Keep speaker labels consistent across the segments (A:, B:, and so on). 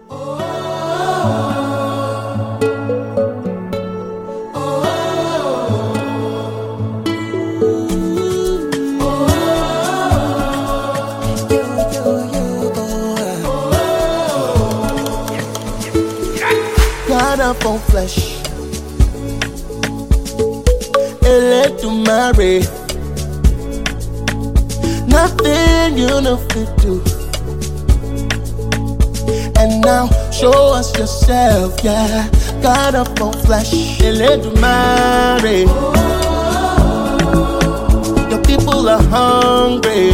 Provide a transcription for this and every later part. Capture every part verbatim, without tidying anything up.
A: God of all flesh, elect to marry. Nothing you know fit do. And now show us yourself, yeah. God of all flesh, elect to marry. Your people are hungry.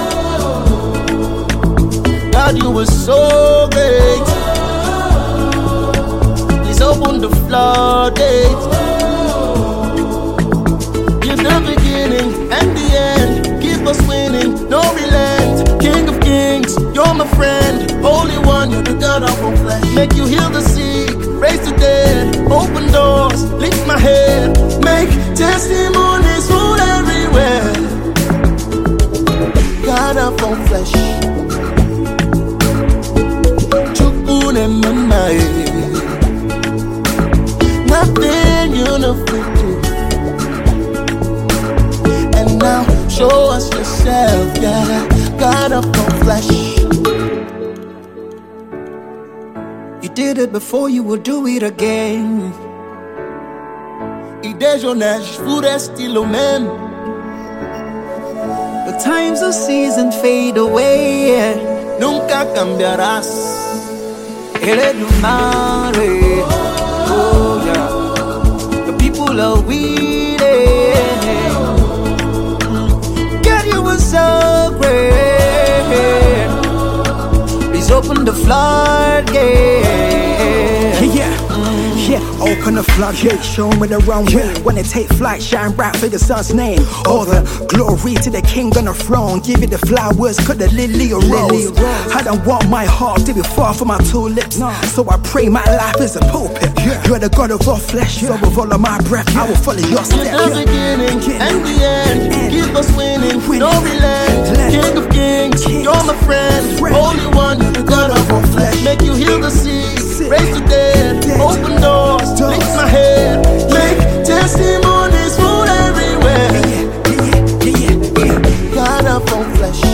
A: God, you were so great. Open the floodgates. You're the beginning and the end. Keep us winning, no relent. King of kings, you're my friend. Holy one, you're the God of all flesh. Make you heal the sick, raise the dead. Open doors, lift my head. Make testimonies full everywhere. God of all flesh. Chukune mamae. Nothing you know fit do. And now show us yourself, yeah. God of all flesh.
B: You did it before, you will do it again.
A: Idée jeunesse, je vous reste le même.
B: The times of season fade away.
A: Nunca cambiarás.
B: Ele do mare. Oh yeah, the people are waiting. God, you were so great. Please open the floodgate.
C: Yeah, yeah. Yeah, open the floodgate, show me the wrong way. When they take flight, shine bright for the sun's name. All the glory to the king on the throne. Give it the flowers, cut the lily a rose. I don't want my heart to be far from my two lips. So I pray my life is a pulpit. You're the God of all flesh, so with all of my breath, I will follow your steps.
A: The beginning and the end, keep us winning, no relent. King of kings, you're my friend. Holy one, the God of all flesh. Make you heal the sick, raise the dead. Open doors, lift my head. Make testimonies full everywhere. God of all flesh.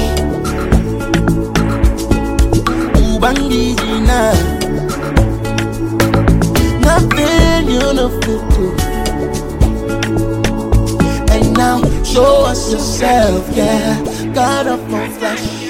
A: Ubangijina. Nothing you know fit do. And now show us yourself, yeah. God of all flesh.